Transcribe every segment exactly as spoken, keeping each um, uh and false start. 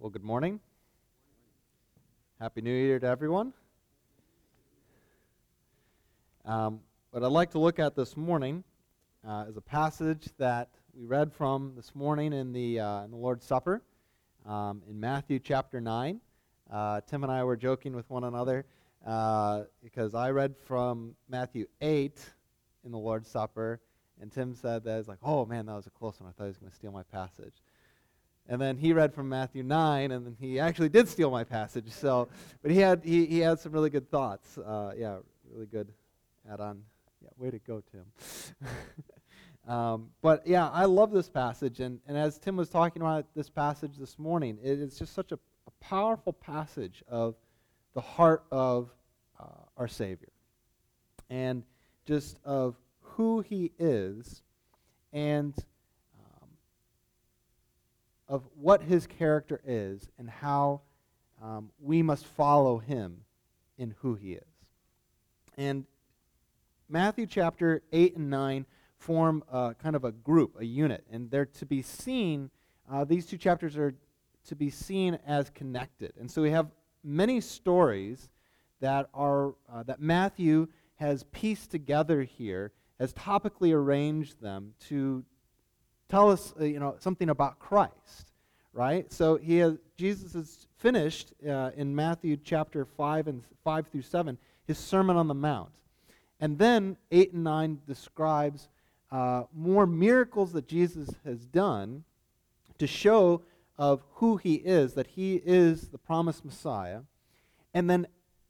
Well, good morning. Happy New Year to everyone. Um, what I'd like to look at this morning uh, is a passage that we read from this morning in the, uh, in the Lord's Supper um, in Matthew chapter nine. Uh, Tim and I were joking with one another uh, because I read from Matthew eight in the Lord's Supper, and Tim said that it's like, oh man, that was a close one. I thought he was going to steal my passage. And then he read from Matthew nine, and then he actually did steal my passage. So, but he had he, he had some really good thoughts. Uh, yeah, really good add-on. Yeah, way to go, Tim. um, but yeah, I love this passage, and, and as Tim was talking about this passage this morning, it is just such a, a powerful passage of the heart of uh, our Savior, and just of who He is, and of what His character is and how um, we must follow Him in who He is. And Matthew chapter eight and nine form uh, kind of a group, a unit, and they're to be seen, uh, these two chapters are to be seen as connected. And so we have many stories that are uh, that Matthew has pieced together here, has topically arranged them to tell us, uh, you know, something about Christ, right? So he has, Jesus has finished uh, in Matthew chapter five and five through seven his Sermon on the Mount, and then eight and nine describes uh, more miracles that Jesus has done to show of who He is, that He is the promised Messiah, and then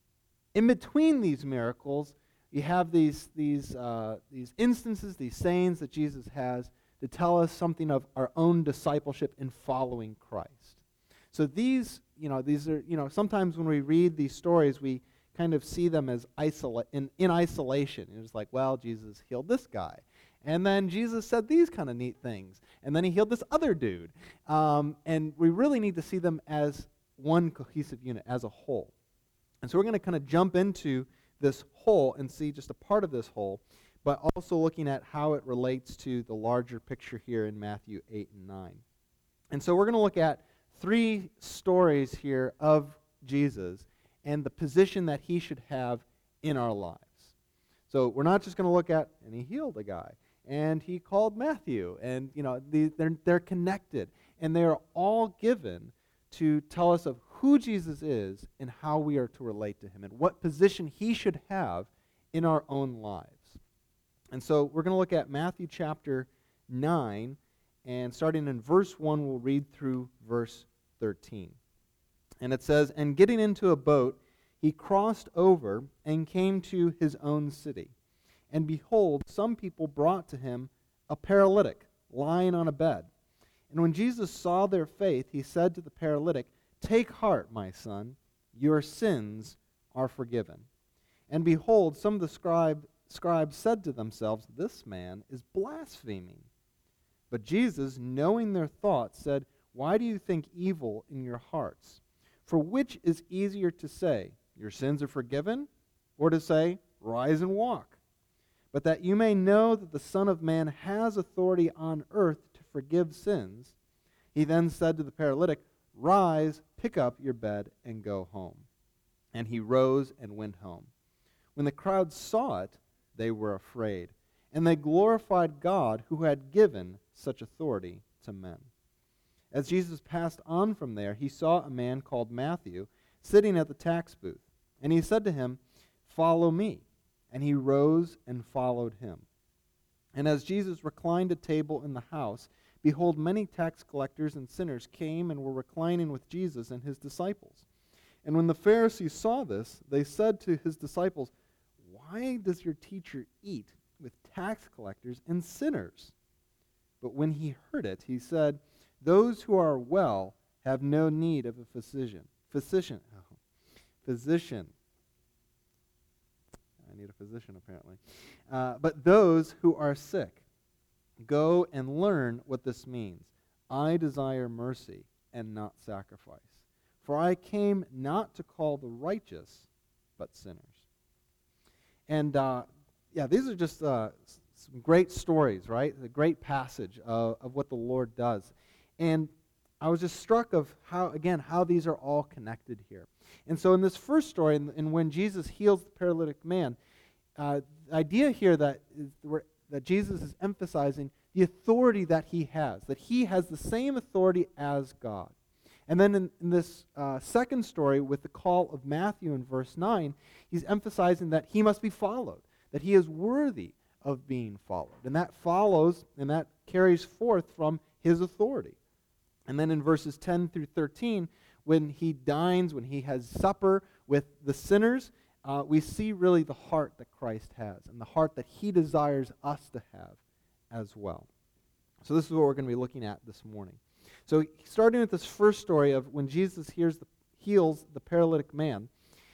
in between these miracles, you have these these uh, these instances, these sayings that Jesus has to tell us something of our own discipleship in following Christ. So these, you know, these are, you know, sometimes when we read these stories, we kind of see them as isola- in, in isolation. It's like, well, Jesus healed this guy. And then Jesus said these kind of neat things. And then He healed this other dude. Um, and we really need to see them as one cohesive unit, as a whole. And so we're going to kind of jump into this whole and see just a part of this whole, but also looking at how it relates to the larger picture here in Matthew eight and nine. And so we're going to look at three stories here of Jesus and the position that He should have in our lives. So we're not just going to look at, and He healed a guy, and He called Matthew, and you know the, they're, they're connected, and they are all given to tell us of who Jesus is and how we are to relate to Him and what position He should have in our own lives. And so we're going to look at Matthew chapter nine, and starting in verse one, we'll read through verse thirteen. And it says, "And getting into a boat, He crossed over and came to His own city. And behold, some people brought to Him a paralytic lying on a bed. And when Jesus saw their faith, He said to the paralytic, 'Take heart, my son, your sins are forgiven.' And behold, some of the scribes Scribes said to themselves, 'This man is blaspheming.' But Jesus, knowing their thoughts, said, 'Why do you think evil in your hearts? For which is easier to say, Your sins are forgiven, or to say, Rise and walk? But that you may know that the Son of Man has authority on earth to forgive sins.' He then said to the paralytic, 'Rise, pick up your bed, and go home.' And he rose and went home. When the crowd saw it, they were afraid, and they glorified God who had given such authority to men. As Jesus passed on from there, He saw a man called Matthew sitting at the tax booth, and He said to him, 'Follow me.' And he rose and followed Him. And as Jesus reclined at table in the house, behold, many tax collectors and sinners came and were reclining with Jesus and His disciples. And when the Pharisees saw this, they said to His disciples, 'Why does your teacher eat with tax collectors and sinners?' But when He heard it, He said, 'Those who are well have no need of a physician.' Physician. Oh, physician. I need a physician, apparently. Uh, but those who are sick. Go and learn what this means. I desire mercy and not sacrifice. For I came not to call the righteous, but sinners." And uh, yeah, these are just uh, some great stories, right? A great passage of, of what the Lord does. And I was just struck of how, again, how these are all connected here. And so in this first story, and, and when Jesus heals the paralytic man, uh, the idea here that is where, that Jesus is emphasizing the authority that he has, that he has the same authority as God. And then in, in this uh, second story with the call of Matthew in verse nine, he's emphasizing that he must be followed, that he is worthy of being followed. And that follows, and that carries forth from his authority. And then in verses ten through thirteen, when he dines, when he has supper with the sinners, uh, we see really the heart that Christ has and the heart that he desires us to have as well. So this is what we're going to be looking at this morning. So starting with this first story of when Jesus hears the, heals the paralytic man,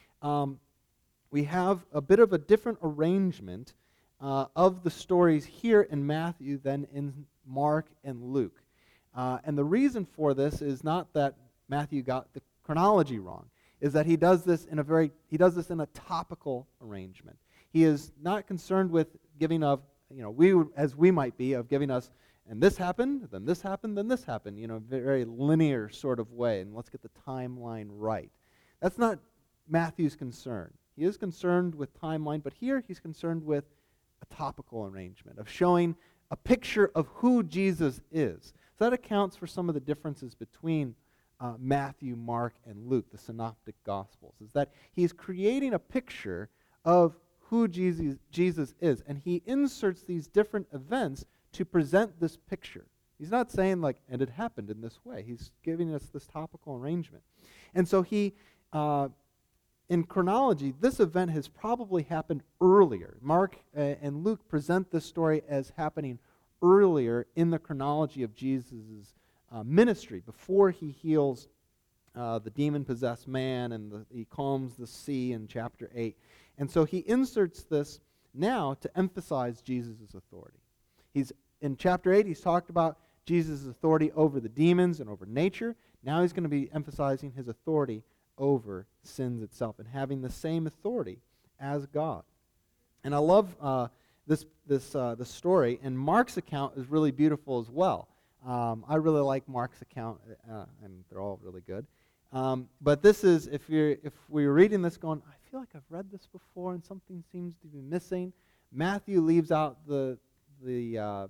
um, we have a bit of a different arrangement uh, of the stories here in Matthew than in Mark and Luke. Uh, and the reason for this is not that Matthew got the chronology wrong, is that he does this in a very he does this in a topical arrangement. He is not concerned with giving of, you know, we as we might be, of giving us, and this happened, then this happened, then this happened, you know, very linear sort of way, and let's get the timeline right. That's not Matthew's concern. He is concerned with timeline, but here he's concerned with a topical arrangement, of showing a picture of who Jesus is. So that accounts for some of the differences between uh, Matthew, Mark, and Luke, the synoptic gospels, is that he's creating a picture of who Jesus, Jesus is, and he inserts these different events to present this picture. He's not saying like, and it happened in this way. He's giving us this topical arrangement. And so he, uh, in chronology, this event has probably happened earlier. Mark uh, and Luke present this story as happening earlier in the chronology of Jesus' uh, ministry, before he heals uh, the demon-possessed man and the, he calms the sea in chapter eight. And so he inserts this now to emphasize Jesus' authority. He's in chapter eight, he's talked about Jesus' authority over the demons and over nature. Now he's going to be emphasizing his authority over sins itself and having the same authority as God. And I love uh, this this uh, the story, and Mark's account is really beautiful as well. Um, I really like Mark's account, uh, and they're all really good. Um, but this is, if you're if we're reading this going, I feel like I've read this before and something seems to be missing. Matthew leaves out the the uh,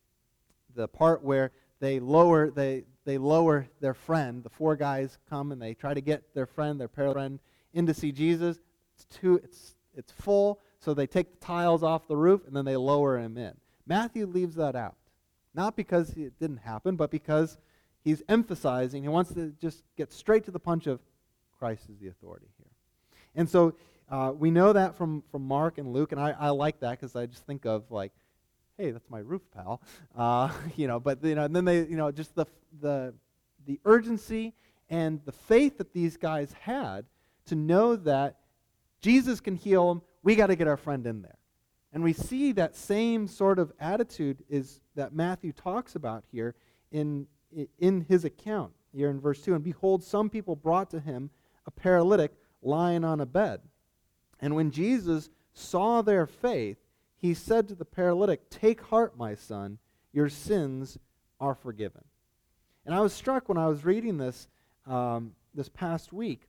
the part where they lower they they lower their friend. The four guys come and they try to get their friend, their paralytic friend, in to see Jesus. It's too it's it's full, so they take the tiles off the roof and then they lower him in. Matthew leaves that out, not because it didn't happen, but because he's emphasizing, he wants to just get straight to the punch of Christ is the authority here. And so uh, we know that from, from Mark and Luke, and I, I like that because I just think of like, hey, that's my roof pal, uh, you know. But you know, and then they, you know, just the the the urgency and the faith that these guys had to know that Jesus can heal them. We got to get our friend in there, and we see that same sort of attitude is that Matthew talks about here in in his account here in verse two. And behold, some people brought to him a paralytic lying on a bed, and when Jesus saw their faith, he said to the paralytic, "Take heart, my son, your sins are forgiven." And I was struck when I was reading this um, this past week.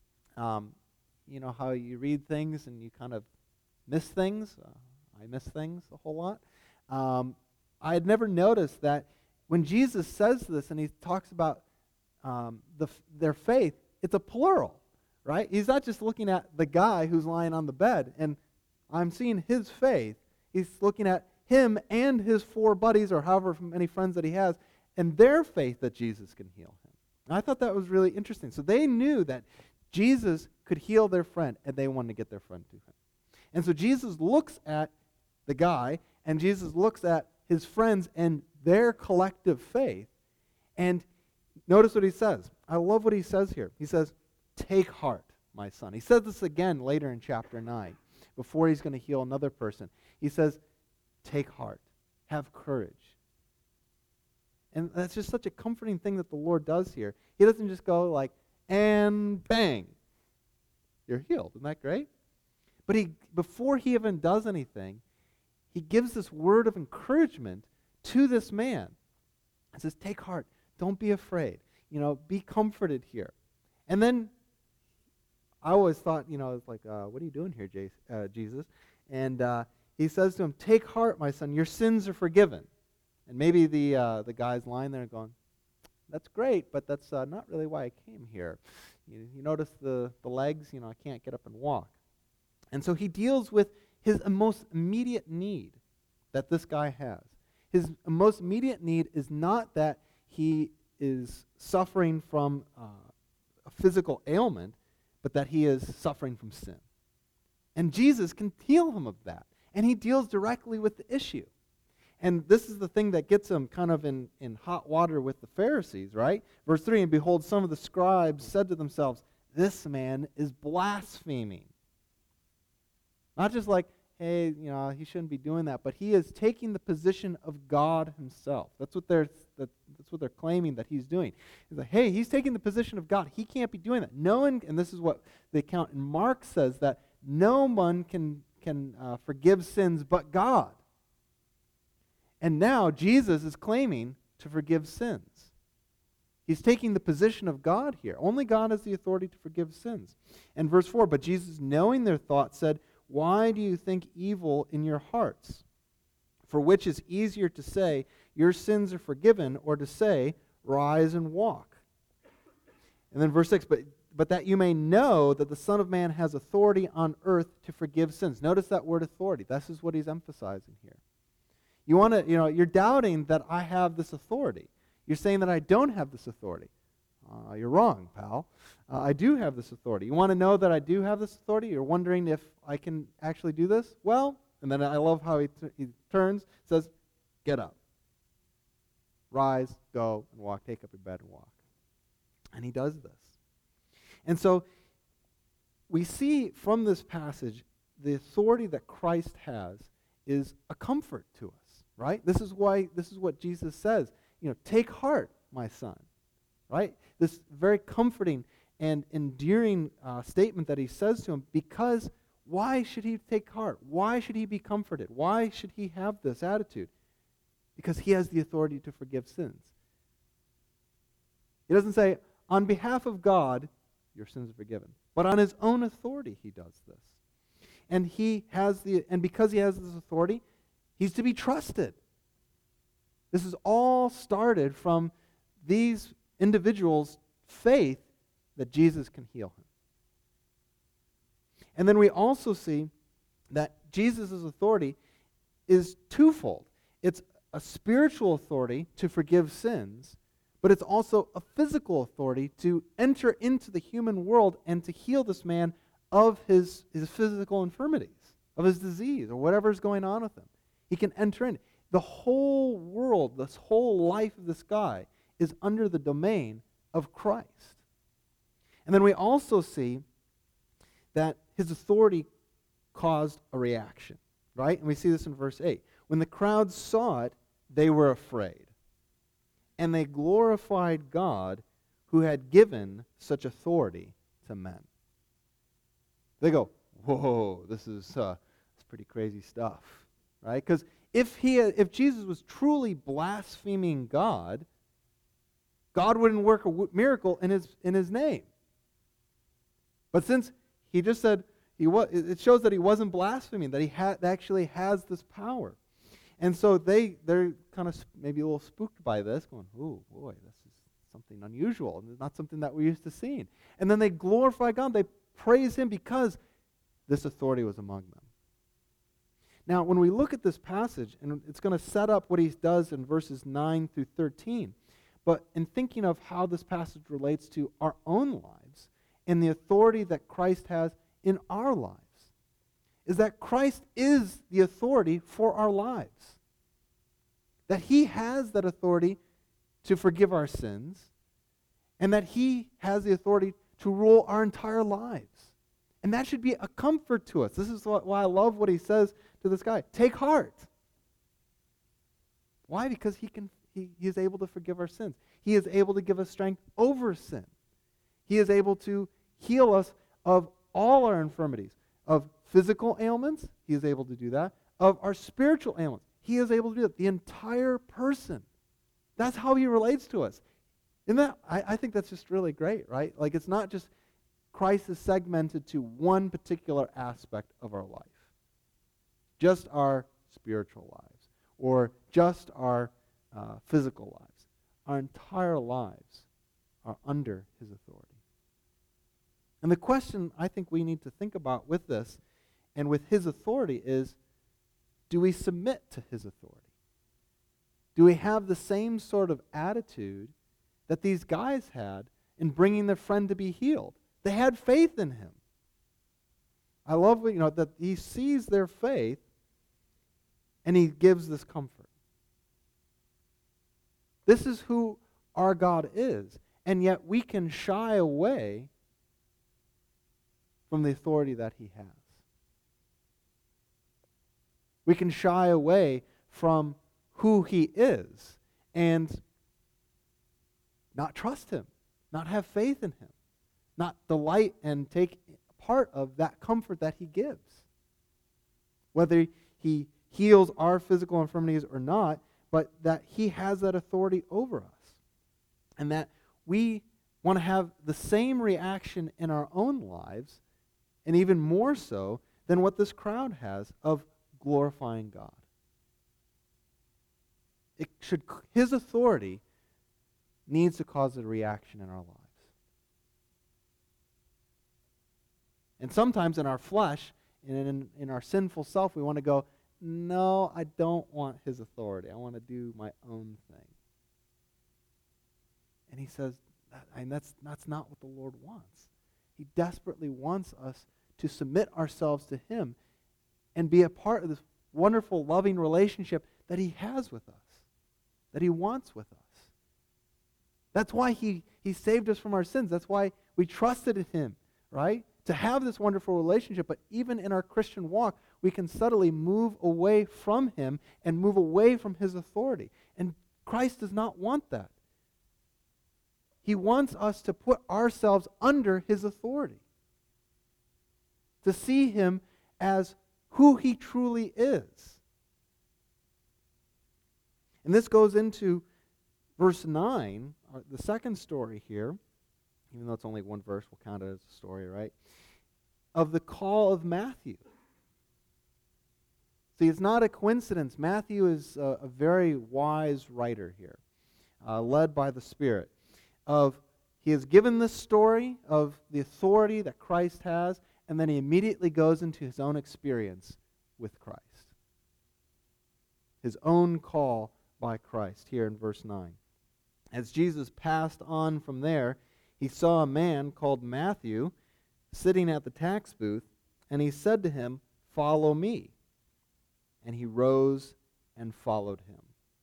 Um, you know how you read things and you kind of miss things? Uh, I miss things a whole lot. Um, I had never noticed that when Jesus says this and he talks about um, the, their faith, it's a plural, right? He's not just looking at the guy who's lying on the bed and I'm seeing his faith. He's looking at him and his four buddies, or however many friends that he has, and their faith that Jesus can heal him. And I thought that was really interesting. So they knew that Jesus could heal their friend, and they wanted to get their friend to him. And so Jesus looks at the guy, and Jesus looks at his friends and their collective faith, and notice what he says. I love what he says here. He says, "Take heart, my son." He says this again later in chapter nine. Before he's going to heal another person. He says, take heart, have courage. And that's just such a comforting thing that the Lord does here. He doesn't just go like, and bang, you're healed. Isn't that great? But he, before he even does anything, he gives this word of encouragement to this man. He says, take heart, don't be afraid. you know, be comforted here. And then I always thought, you know, it's like, uh, what are you doing here, Jace, uh, Jesus? And uh, he says to him, take heart, my son, your sins are forgiven. And maybe the uh, the guy's lying there going, that's great, but that's uh, not really why I came here. You, you notice the, the legs, you know, I can't get up and walk. And so he deals with his most immediate need that this guy has. His most immediate need is not that he is suffering from uh, a physical ailment, but that he is suffering from sin. And Jesus can heal him of that. And he deals directly with the issue. And this is the thing that gets him kind of in, in hot water with the Pharisees, right? Verse three, and behold, some of the scribes said to themselves, this man is blaspheming. Not just like, hey, you know, he shouldn't be doing that, but he is taking the position of God himself. That's what they're that, that's what they're claiming that he's doing. He's like, hey, he's taking the position of God. He can't be doing that. No one, and this is what the account in Mark says, that no one can can uh, forgive sins but God. And now Jesus is claiming to forgive sins. He's taking the position of God here. Only God has the authority to forgive sins. And verse four, but Jesus, knowing their thoughts, said, why do you think evil in your hearts? For which is easier to say, your sins are forgiven, or to say, rise and walk? And then verse six, but, but that you may know that the Son of Man has authority on earth to forgive sins. Notice that word authority. This is what he's emphasizing here. You want to, you know, you're doubting that I have this authority. You're saying that I don't have this authority. Uh, you're wrong, pal. Uh, I do have this authority. You want to know that I do have this authority? You're wondering if I can actually do this? Well, and then I love how he, t- he turns, says, get up. Rise, go, and walk. Take up your bed and walk. And he does this. And so we see from this passage the authority that Christ has is a comfort to us, right? This is why, this is what Jesus says. You know, take heart, my son, right? This very comforting and endearing uh, statement that he says to him, because why should he take heart? Why should he be comforted? Why should he have this attitude? Because he has the authority to forgive sins. He doesn't say, on behalf of God, your sins are forgiven. But on his own authority, he does this. And he has the, and because he has this authority, he's to be trusted. This is all started from these individuals' faith that Jesus can heal him. And then we also see that Jesus' authority is twofold. It's a spiritual authority to forgive sins, but it's also a physical authority to enter into the human world and to heal this man of his, his physical infirmities, of his disease, or whatever's going on with him. He can enter in. The whole world, this whole life of this guy is under the domain of Christ. And then we also see that his authority caused a reaction, right? And we see this in verse eight. When the crowd saw it, they were afraid. And they glorified God who had given such authority to men. They go, whoa, this is uh, it's pretty crazy stuff, right? Because if he, if Jesus was truly blaspheming God, God wouldn't work a w- miracle in his in his name. But since he just said he was, it shows that he wasn't blaspheming, that he had actually has this power, and so they they're kind of maybe a little spooked by this, going, "Oh boy, this is something unusual, and not something that we're used to seeing." And then they glorify God, they praise him because this authority was among them. Now, when we look at this passage, and it's going to set up what he does in verses nine through thirteen, but in thinking of how this passage relates to our own lives and the authority that Christ has in our lives, is that Christ is the authority for our lives. That he has that authority to forgive our sins, and that he has the authority to rule our entire lives. And that should be a comfort to us. This is why I love what he says to this guy. Take heart. Why? Because he can. He, he is able to forgive our sins. He is able to give us strength over sin. He is able to heal us of all our infirmities, of physical ailments. He is able to do that. Of our spiritual ailments. He is able to do that. The entire person. That's how he relates to us. Isn't that, I, I think that's just really great, right? Like, it's not just Christ is segmented to one particular aspect of our life. Just our spiritual lives, or just our uh, physical lives. Our entire lives are under his authority. And the question I think we need to think about with this and with his authority is, do we submit to his authority? Do we have the same sort of attitude that these guys had in bringing their friend to be healed? They had faith in him. I love, you know, that he sees their faith and he gives this comfort. This is who our God is, and yet we can shy away from the authority that he has. We can shy away from who he is and not trust him, not have faith in him, not delight and take part of that comfort that he gives. Whether he heals our physical infirmities or not, but that he has that authority over us. And that we want to have the same reaction in our own lives, and even more so than what this crowd has, of glorifying God. It should, his authority needs to cause a reaction in our lives. And sometimes in our flesh, and in, in our sinful self, we want to go, no, I don't want his authority. I want to do my own thing. And he says, and that's, that's not what the Lord wants. He desperately wants us to submit ourselves to him and be a part of this wonderful, loving relationship that he has with us, that he wants with us. That's why he, he saved us from our sins. That's why we trusted in him, right? To have this wonderful relationship, but even in our Christian walk, we can subtly move away from him and move away from his authority. And Christ does not want that. He wants us to put ourselves under his authority, to see him as who he truly is. And this goes into verse nine, the second story here, even though it's only one verse, we'll count it as a story, right? Of the call of Matthew. See, it's not a coincidence. Matthew is a, a very wise writer here, uh, led by the Spirit. Of he has given this story of the authority that Christ has, and then he immediately goes into his own experience with Christ. His own call by Christ here in verse nine. As Jesus passed on from there, he saw a man called Matthew sitting at the tax booth, and he said to him, "Follow me." And he rose and followed him.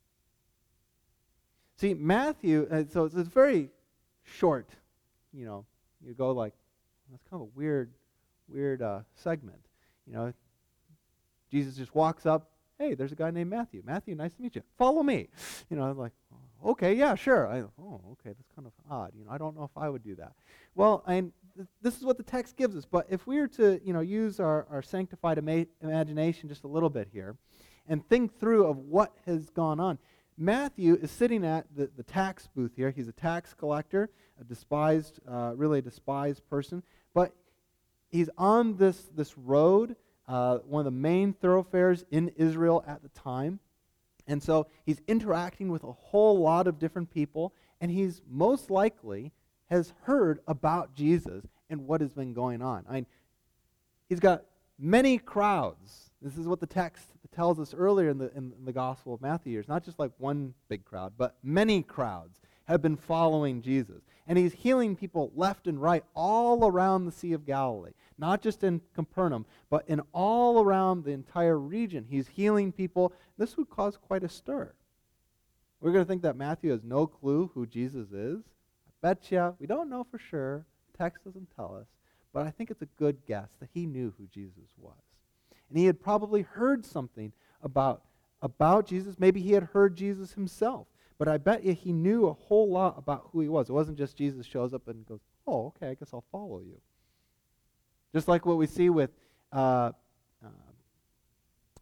See, Matthew, uh, so it's, it's very short, you know, you go like, that's kind of a weird, weird uh, segment. You know, Jesus just walks up, hey, there's a guy named Matthew. Matthew, nice to meet you. Follow me. You know, I'm like, okay, yeah, sure. I, oh, okay, that's kind of odd. You know, I don't know if I would do that. Well, and th- this is what the text gives us. But if we were to, you know, use our, our sanctified ima- imagination just a little bit here and think through of what has gone on, Matthew is sitting at the, the tax booth here. He's a tax collector, a despised, uh, really a despised person. But he's on this, this road, uh, one of the main thoroughfares in Israel at the time. And so he's interacting with a whole lot of different people, and he's most likely has heard about Jesus and what has been going on. I mean, he's got many crowds. This is what the text tells us earlier in the, in the Gospel of Matthew. It's not just like one big crowd, but many crowds have been following Jesus. And he's healing people left and right all around the Sea of Galilee. Not just in Capernaum, but in all around the entire region. He's healing people. This would cause quite a stir. We're going to think that Matthew has no clue who Jesus is. I bet you, we don't know for sure. The text doesn't tell us. But I think it's a good guess that he knew who Jesus was. And he had probably heard something about, about Jesus. Maybe he had heard Jesus himself. But I bet you he knew a whole lot about who he was. It wasn't just Jesus shows up and goes, oh, okay, I guess I'll follow you. Just like what we see with uh, uh,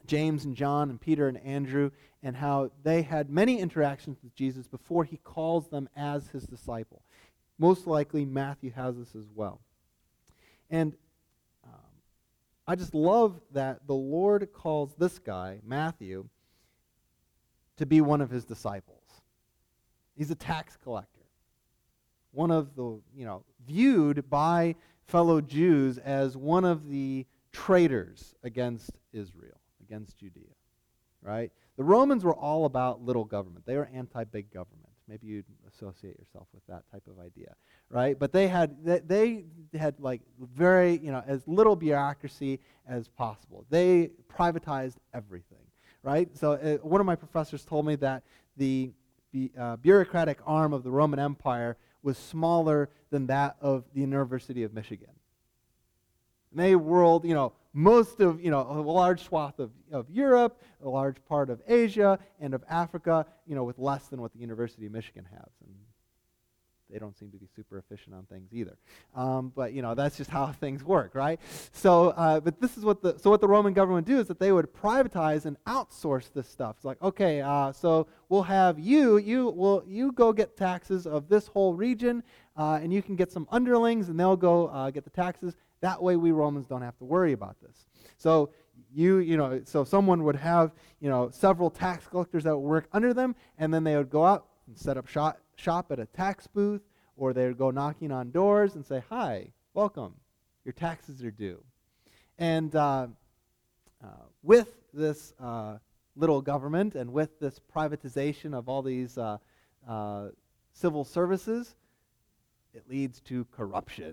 James and John and Peter and Andrew, and how they had many interactions with Jesus before he calls them as his disciple. Most likely Matthew has this as well. And um, I just love that the Lord calls this guy, Matthew, to be one of his disciples. He's a tax collector. One of the, you know, viewed by fellow Jews as one of the traitors against Israel, against Judea, right? The Romans were all about little government. They were anti-big government. Maybe you'd associate yourself with that type of idea, right? But they had they, they had like very, you know, as little bureaucracy as possible. They privatized everything, right? So uh, one of my professors told me that the, the uh, bureaucratic arm of the Roman Empire was smaller than that of the University of Michigan. And they ruled, you know, most of, you know, a large swath of, of Europe, a large part of Asia, and of Africa, you know, with less than what the University of Michigan has. And they don't seem to be super efficient on things either. Um, but, you know, that's just how things work, right? So, uh, but this is what the, so what the Roman government would do is that they would privatize and outsource this stuff. It's like, okay, uh, so we'll have you, you will, you go get taxes of this whole region, uh, and you can get some underlings, and they'll go uh, get the taxes. That way we Romans don't have to worry about this. So you, you know, so someone would have, you know, several tax collectors that would work under them, and then they would go out and set up shop, shop at a tax booth, or they would go knocking on doors and say, hi, welcome, your taxes are due. And uh, uh, with this uh, little government and with this privatization of all these uh, uh, civil services, it leads to corruption.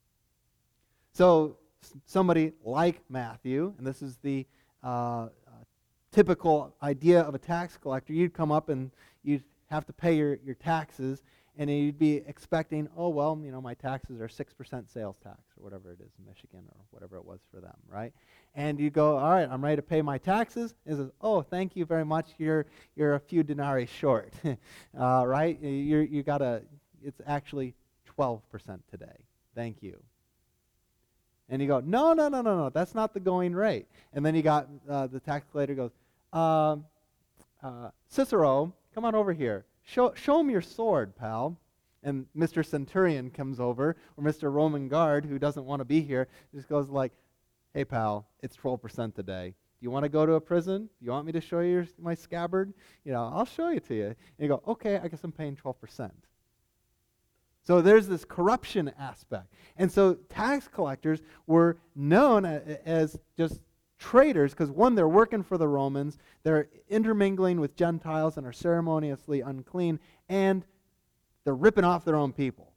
So somebody like Matthew, and this is the uh, uh, typical idea of a tax collector, you'd come up and you'd have to pay your, your taxes, and you'd be expecting, oh, well, you know, my taxes are six percent sales tax, or whatever it is in Michigan, or whatever it was for them, right? And you go, all right, I'm ready to pay my taxes. And it says, oh, thank you very much, you're you're a few denarii short, uh, right? You're, you got a, it's actually twelve percent today. Thank you. And you go, no, no, no, no, no, that's not the going rate. And then you got uh, the tax collector goes, uh, uh, Cicero, come on over here. Show, show him your sword, pal. And Mister Centurion comes over, or Mister Roman guard, who doesn't want to be here, just goes like, hey, pal, it's twelve percent today. Do you want to go to a prison? Do you want me to show you your, my scabbard? You know, I'll show you to you. And you go, okay, I guess I'm paying twelve percent. So there's this corruption aspect. And so tax collectors were known as just traitors because, one, they're working for the Romans, they're intermingling with Gentiles and are ceremoniously unclean, and they're ripping off their own people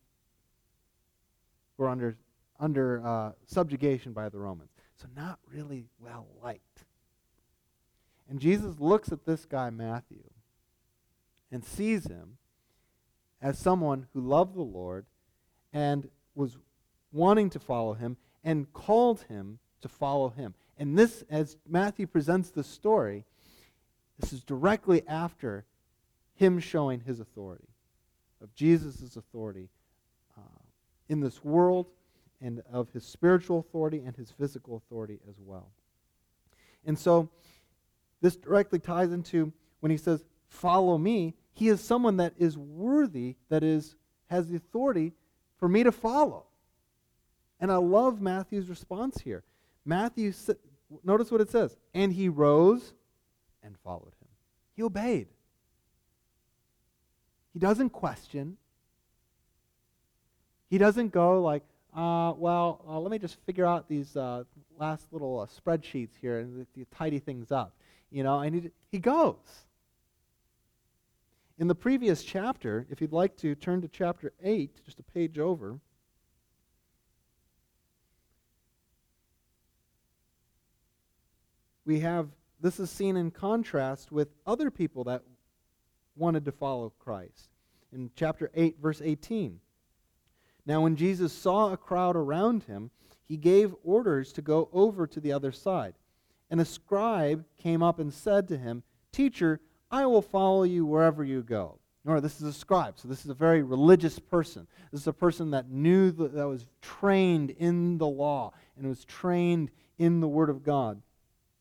who are under, under uh, subjugation by the Romans. So not really well liked. And Jesus looks at this guy, Matthew, and sees him as someone who loved the Lord and was wanting to follow him and called him to follow him. And this, as Matthew presents the story, this is directly after him showing his authority, of Jesus' authority uh, in this world, and of his spiritual authority and his physical authority as well. And so this directly ties into when he says, follow me. He is someone that is worthy, that is has the authority for me to follow. And I love Matthew's response here. Matthew, notice what it says, and he rose and followed him. He obeyed. He doesn't question. He doesn't go like, uh, well, uh, let me just figure out these uh, last little uh, spreadsheets here and to tidy things up. You know, and he, he goes. In the previous chapter, if you'd like to turn to chapter eight, just a page over, we have, this is seen in contrast with other people that wanted to follow Christ. In chapter eight, verse eighteen, now when Jesus saw a crowd around him, he gave orders to go over to the other side. And a scribe came up and said to him, Teacher, I will follow you wherever you go. Remember, this is a scribe, so this is a very religious person. This is a person that knew, the, that was trained in the law and was trained in the Word of God.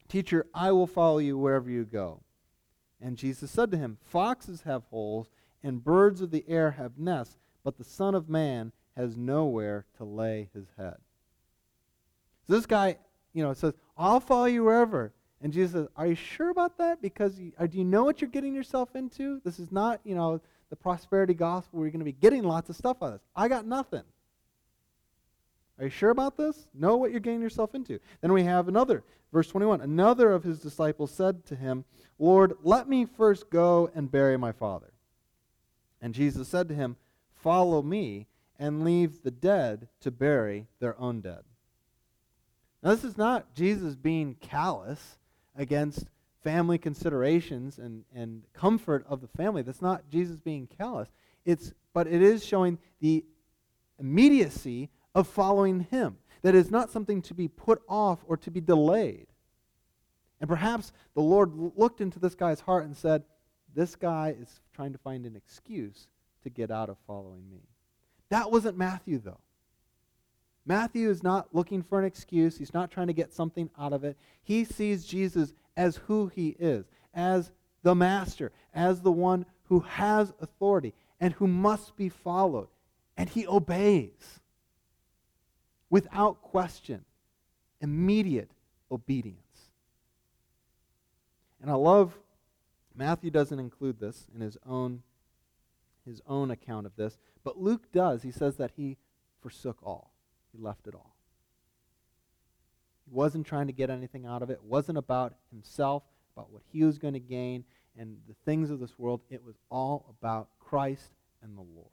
"Teacher, I will follow you wherever you go." And Jesus said to him, "Foxes have holes, and birds of the air have nests, but the Son of Man has nowhere to lay his head." So this guy, you know, says, "I'll follow you wherever." And Jesus says, "Are you sure about that? Because you, do you know what you're getting yourself into? This is not, you know, the prosperity gospel where you're going to be getting lots of stuff out of this. I got nothing. Are you sure about this? Know what you're getting yourself into." Then we have another, verse twenty-one. "Another of his disciples said to him, 'Lord, let me first go and bury my father.' And Jesus said to him, 'Follow me and leave the dead to bury their own dead.'" Now this is not Jesus being callous against family considerations and, and comfort of the family. That's not Jesus being callous. It's, but it is showing the immediacy of following him. That is not something to be put off or to be delayed. And perhaps the Lord looked into this guy's heart and said, "This guy is trying to find an excuse to get out of following me." That wasn't Matthew, though. Matthew is not looking for an excuse. He's not trying to get something out of it. He sees Jesus as who he is, as the master, as the one who has authority and who must be followed. And he obeys without question, immediate obedience. And I love, Matthew doesn't include this in his own, his own account of this, but Luke does. He says that he forsook all. He left it all. He wasn't trying to get anything out of it. It wasn't about himself, about what he was going to gain and the things of this world. It was all about Christ and the Lord.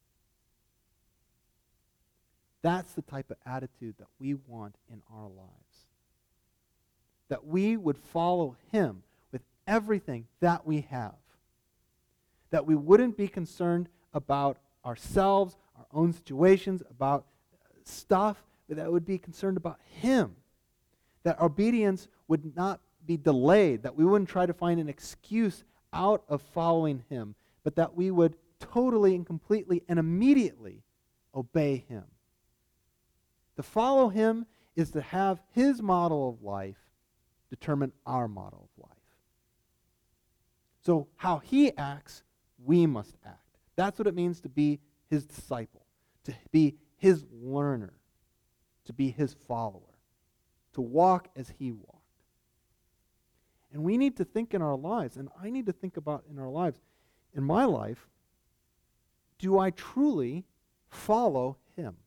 That's the type of attitude that we want in our lives. That we would follow him with everything that we have. That we wouldn't be concerned about ourselves, our own situations, about stuff, but that would be concerned about him. That obedience would not be delayed, that we wouldn't try to find an excuse out of following him, but that we would totally and completely and immediately obey him. To follow him is to have his model of life determine our model of life. So how he acts, we must act. That's what it means to be his disciple, to be his learner, to be his follower, to walk as he walked. And we need to think in our lives, and I need to think about in our lives, in my life, do I truly follow him?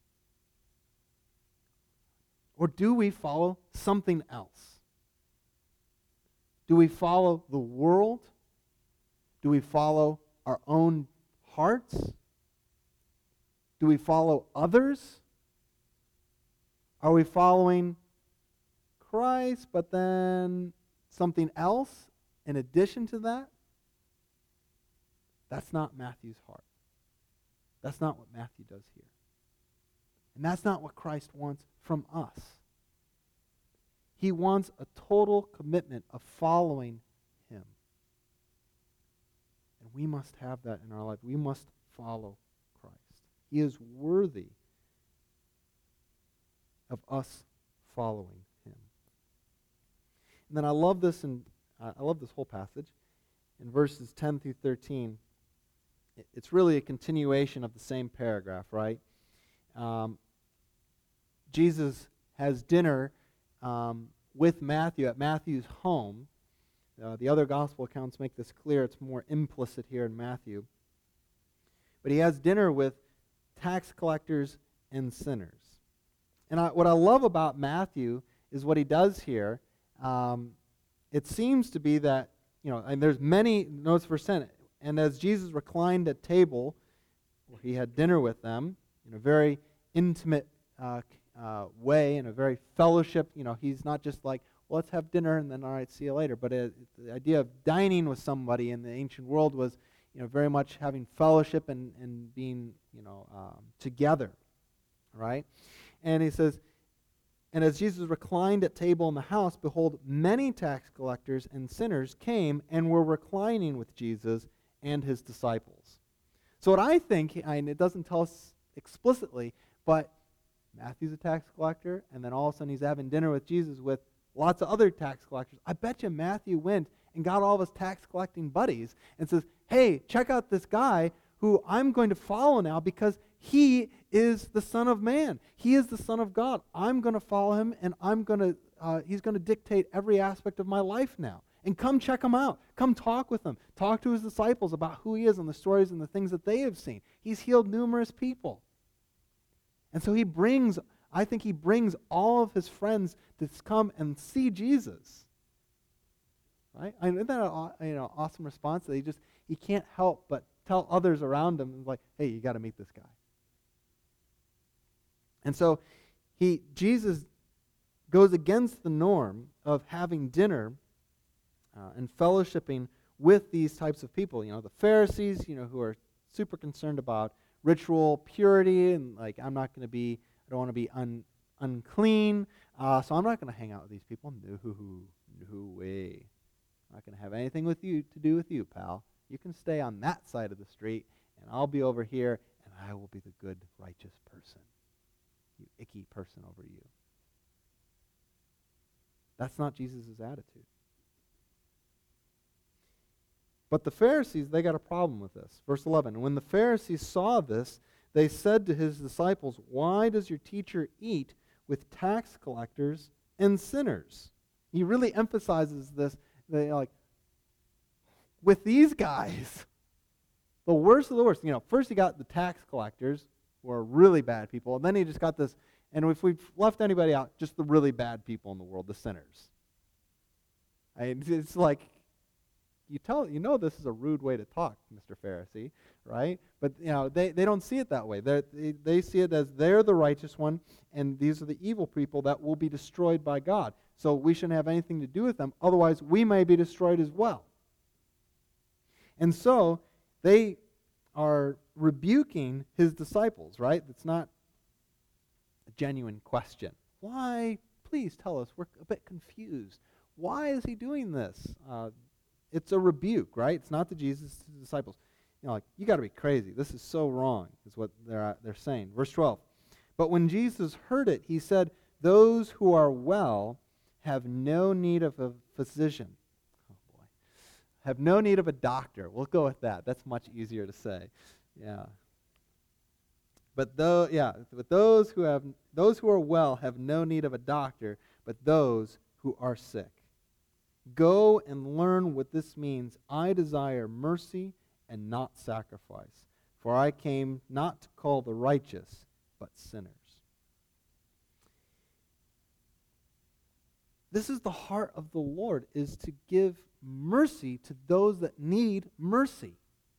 Or do we follow something else? Do we follow the world? Do we follow our own hearts? Do we follow others? Are we following Christ, but then something else in addition to that? That's not Matthew's heart. That's not what Matthew does here. And that's not what Christ wants from us. He wants a total commitment of following him. And we must have that in our life. We must follow Christ. He is worthy of us following him. And then I love this, and uh, I love this whole passage. In verses ten through thirteen, it, it's really a continuation of the same paragraph, right? Um, Jesus has dinner um, with Matthew at Matthew's home. Uh, the other gospel accounts make this clear. It's more implicit here in Matthew. But he has dinner with tax collectors and sinners. And I, what I love about Matthew is what he does here. Um, it seems to be that, you know, and there's many, notes verse ten, and as Jesus reclined at table, where he had dinner with them in a very intimate uh, uh, way, in a very fellowship, you know, he's not just like, well, let's have dinner and then, all right, see you later. But it, the idea of dining with somebody in the ancient world was, you know, very much having fellowship and, and being, you know, um, together, right? And he says, and as Jesus reclined at table in the house, behold, many tax collectors and sinners came and were reclining with Jesus and his disciples. So what I think, and it doesn't tell us explicitly, but Matthew's a tax collector, and then all of a sudden he's having dinner with Jesus with lots of other tax collectors. I bet you Matthew went and got all of his tax collecting buddies and says, hey, check out this guy who I'm going to follow now because he is the Son of Man. He is the Son of God. I'm going to follow him, and I'm going to, uh, he's going to dictate every aspect of my life now. And come check him out. Come talk with him. Talk to his disciples about who he is and the stories and the things that they have seen. He's healed numerous people. And so he brings, I think he brings all of his friends to come and see Jesus. Right? I isn't that an you know, awesome response that he just, he can't help but tell others around him, like, hey, you got to meet this guy. And so he, Jesus goes against the norm of having dinner uh, and fellowshipping with these types of people. You know, the Pharisees, you know, who are super concerned about ritual purity and like, I'm not going to be, I don't want to be un, unclean, uh, so I'm not going to hang out with these people. No, no way. I'm not going to have anything with you to do with you, pal. You can stay on that side of the street, and I'll be over here, and I will be the good, righteous person. You icky person over you. That's not Jesus' attitude. But the Pharisees, they got a problem with this. Verse eleven, and when the Pharisees saw this, they said to his disciples, why does your teacher eat with tax collectors and sinners? He really emphasizes this. They like, with these guys, the worst of the worst. You know, first he got the tax collectors, who are really bad people, and then he just got this, and if we've left anybody out, just the really bad people in the world, the sinners. I mean, it's like, you tell, you know this is a rude way to talk, Mister Pharisee, right? But, you know, they, they don't see it that way. They, they see it as they're the righteous one, and these are the evil people that will be destroyed by God. So we shouldn't have anything to do with them. Otherwise, we may be destroyed as well. And so they are rebuking his disciples, right? It's not a genuine question. Why? Please tell us. We're a bit confused. Why is he doing this? Uh, it's a rebuke, right? It's not to Jesus, it's to the disciples. You know, like, you got to be crazy. This is so wrong, is what they're, uh, they're saying. Verse twelve. But when Jesus heard it, he said, those who are well have no need of a physician. Oh, boy. Have no need of a doctor. We'll go with that. That's much easier to say. Yeah. But though, yeah, but those who have those who are well have no need of a doctor, but those who are sick. Go and learn what this means. I desire mercy and not sacrifice, for I came not to call the righteous, but sinners. This is the heart of the Lord, is to give mercy to those that need mercy.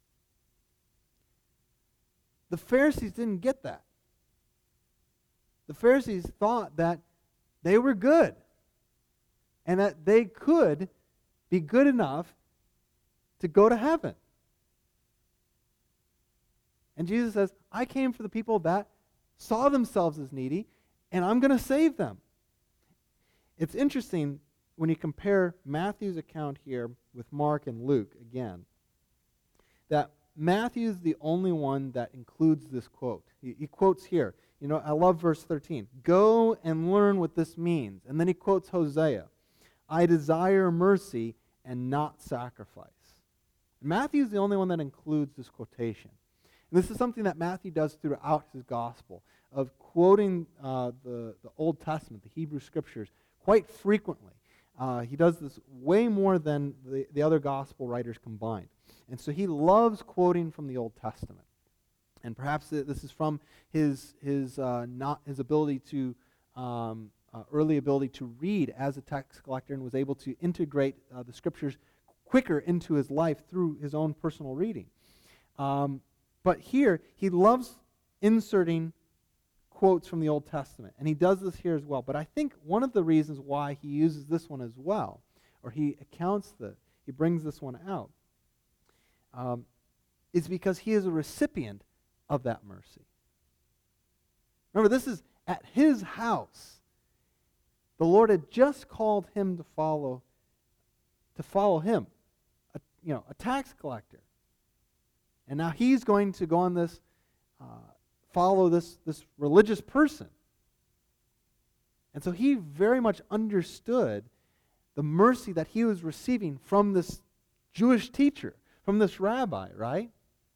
The Pharisees didn't get that. The Pharisees thought that they were good and that they could be good enough to go to heaven. And Jesus says, I came for the people that saw themselves as needy, and I'm going to save them. It's interesting when you compare Matthew's account here with Mark and Luke again, that Matthew's the only one that includes this quote. He, he quotes here. You know, I love verse thirteen. Go and learn what this means. And then he quotes Hosea. I desire mercy and not sacrifice. Matthew's the only one that includes this quotation. And this is something that Matthew does throughout his gospel, of quoting uh, the, the Old Testament, the Hebrew Scriptures, quite frequently. Uh, he does this way more than the, the other gospel writers combined. And so he loves quoting from the Old Testament. And perhaps this is from his his uh, not his ability to um, uh, early ability to read as a tax collector, and was able to integrate uh, the Scriptures quicker into his life through his own personal reading. Um, but here he loves inserting quotes from the Old Testament, and he does this here as well. But I think one of the reasons why he uses this one as well, or he accounts that he brings this one out, um, is because he is a recipient of that mercy. Remember, this is at his house. The Lord had just called him to follow, to follow him, a, you know, a tax collector, and now he's going to go on this. Uh, follow this, this religious person. And so he very much understood the mercy that he was receiving from this Jewish teacher, from this rabbi, right?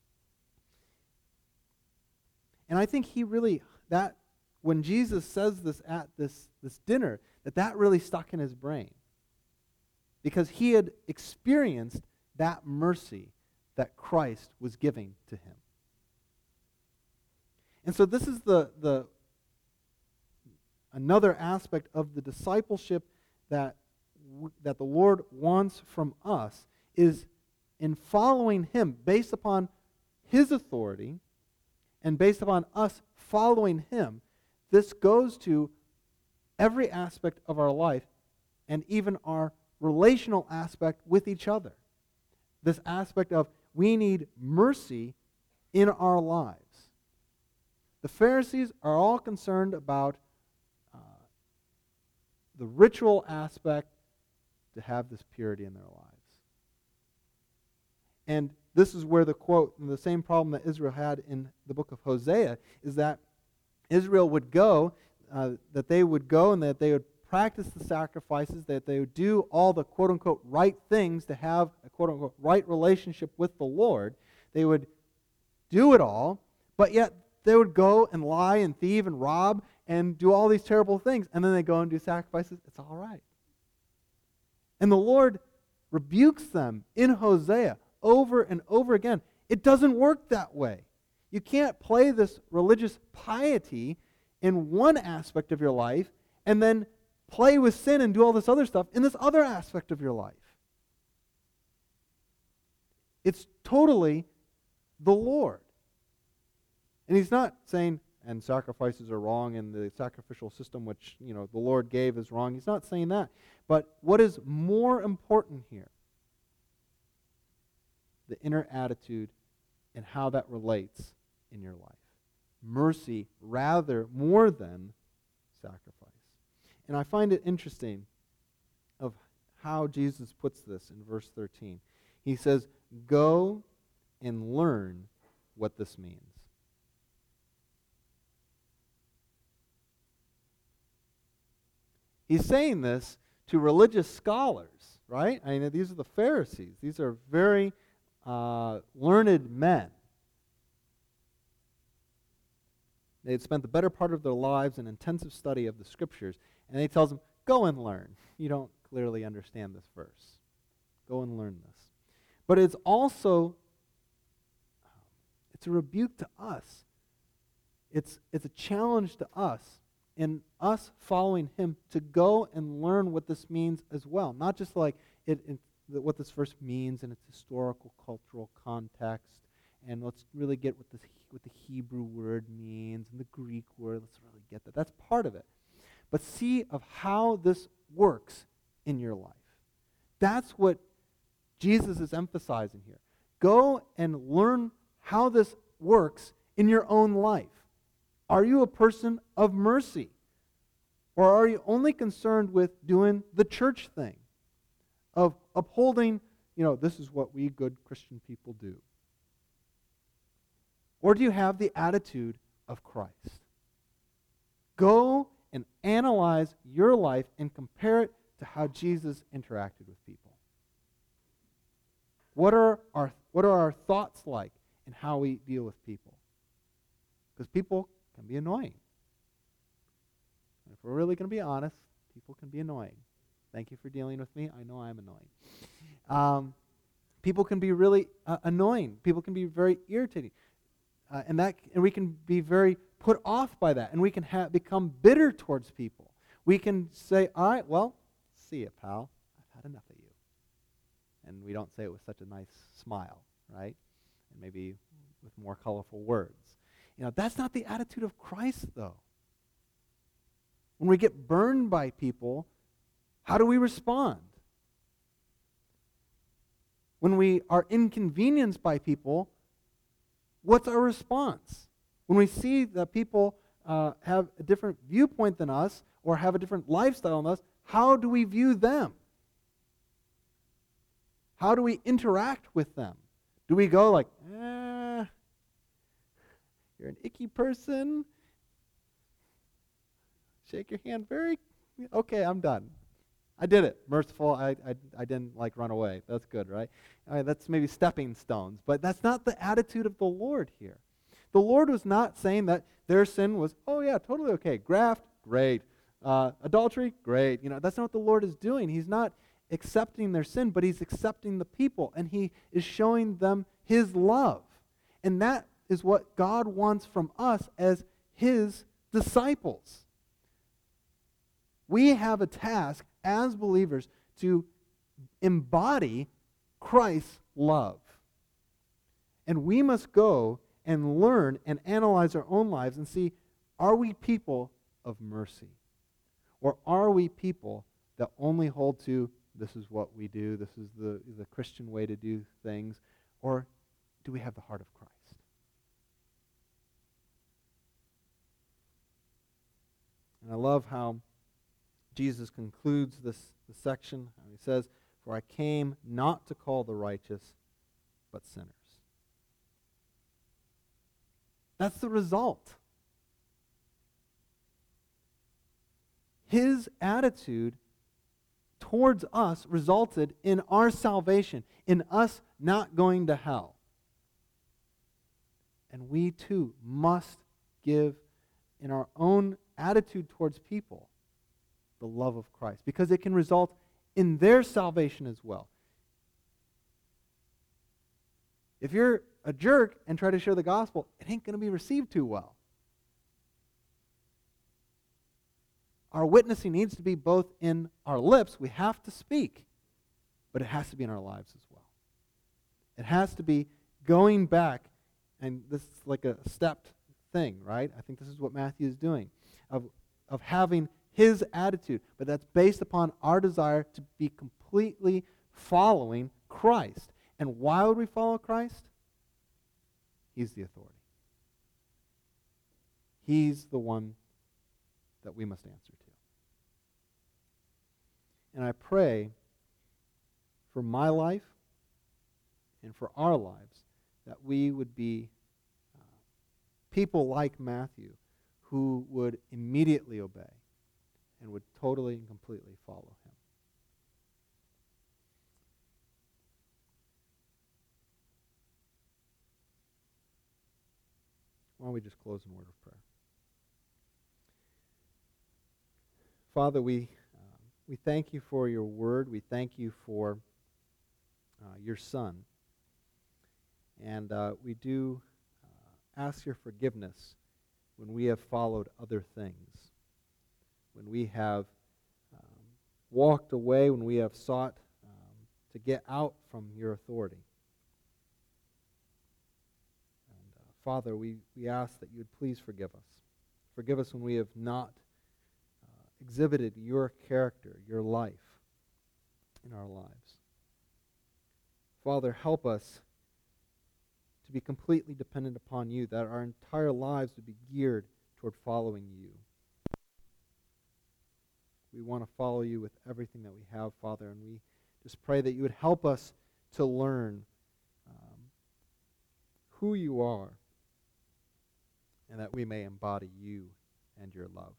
And I think he really, that when Jesus says this at this, this dinner, that that really stuck in his brain. Because he had experienced that mercy that Christ was giving to him. And so this is the, the another aspect of the discipleship that, w- that the Lord wants from us, is in following him based upon his authority and based upon us following him. This goes to every aspect of our life and even our relational aspect with each other. This aspect of we need mercy in our lives. The Pharisees are all concerned about uh, the ritual aspect to have this purity in their lives. And this is where the quote, the same problem that Israel had in the book of Hosea, is that Israel would go, uh, that they would go and that they would practice the sacrifices, that they would do all the quote-unquote right things to have a quote-unquote right relationship with the Lord. They would do it all, but yet they would go and lie and thieve and rob and do all these terrible things, and then they go and do sacrifices. It's all right. And the Lord rebukes them in Hosea over and over again. It doesn't work that way. You can't play this religious piety in one aspect of your life and then play with sin and do all this other stuff in this other aspect of your life. It's totally the Lord. And he's not saying, and sacrifices are wrong and the sacrificial system which, you know, the Lord gave is wrong. He's not saying that. But what is more important here? The inner attitude and how that relates in your life. Mercy rather more than sacrifice. And I find it interesting of how Jesus puts this in verse thirteen. He says, "Go and learn what this means." He's saying this to religious scholars, right? I mean, these are the Pharisees. These are very uh, learned men. They had spent the better part of their lives in intensive study of the Scriptures, and he tells them, go and learn. You don't clearly understand this verse. Go and learn this. But it's also, it's a rebuke to us. It's, it's a challenge to us in us following him to go and learn what this means as well. Not just like it, it, what this verse means in its historical, cultural context, and let's really get what, this, what the Hebrew word means and the Greek word. Let's really get that. That's part of it. But see of how this works in your life. That's what Jesus is emphasizing here. Go and learn how this works in your own life. Are you a person of mercy? Or are you only concerned with doing the church thing? Of upholding, you know, this is what we good Christian people do. Or do you have the attitude of Christ? Go and analyze your life and compare it to how Jesus interacted with people. What are our, what are our thoughts like in how we deal with people? Because people can be annoying. And if we're really going to be honest, people can be annoying. Thank you for dealing with me. I know I'm annoying. Um, people can be really uh, annoying. People can be very irritating. Uh, and that, and we can be very put off by that. And we can ha- become bitter towards people. We can say, all right, well, see ya, pal. I've had enough of you. And we don't say it with such a nice smile, right? And maybe with more colorful words. You know, that's not the attitude of Christ, though. When we get burned by people, how do we respond? When we are inconvenienced by people, what's our response? When we see that people uh, have a different viewpoint than us or have a different lifestyle than us, how do we view them? How do we interact with them? Do we go like, eh, you're an icky person? shake your hand very, okay, I'm done. I did it. Merciful, I, I, I didn't like run away. That's good, right? All right? That's maybe stepping stones, but that's not the attitude of the Lord here. The Lord was not saying that their sin was, oh yeah, totally okay. Graft, great. Uh, adultery, great. You know, that's not what the Lord is doing. He's not accepting their sin, but he's accepting the people, and he is showing them his love. And that is what God wants from us as his disciples. We have a task as believers to embody Christ's love. And we must go and learn and analyze our own lives and see, are we people of mercy? Or are we people that only hold to, this is what we do, this is the, the Christian way to do things? Or do we have the heart of Christ? And I love how Jesus concludes this, this section. He says, "For I came not to call the righteous, but sinners." That's the result. His attitude towards us resulted in our salvation, in us not going to hell. And we too must give in our own attitude towards people the love of Christ, because it can result in their salvation as well. If you're a jerk and try to share the gospel, it ain't going to be received too well. Our witnessing needs to be both in our lips, we have to speak, but it has to be in our lives as well. It has to be going back, and this is like a stepped thing, right? I think this is what Matthew is doing, of, of having his attitude, but that's based upon our desire to be completely following Christ. And why would we follow Christ? He's the authority. He's the one that we must answer to. And I pray for my life and for our lives that we would be uh, people like Matthew who would immediately obey and would totally and completely follow him. Why don't we just close in word of prayer? Father, we uh, we thank you for your word. We thank you for uh, your Son. And uh, we do uh, ask your forgiveness when we have followed other things, when we have um, walked away, when we have sought um, to get out from your authority. And uh, Father, we, we ask that you would please forgive us. Forgive us when we have not uh, exhibited your character, your life in our lives. Father, help us to be completely dependent upon you, that our entire lives would be geared toward following you. We want to follow you with everything that we have, Father, and we just pray that you would help us to learn um, who you are and that we may embody you and your love.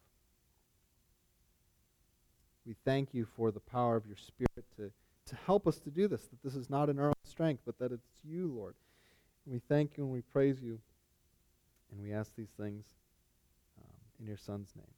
We thank you for the power of your Spirit to, to help us to do this, that this is not in our own strength, but that it's you, Lord. And we thank you and we praise you, and we ask these things um, in your Son's name.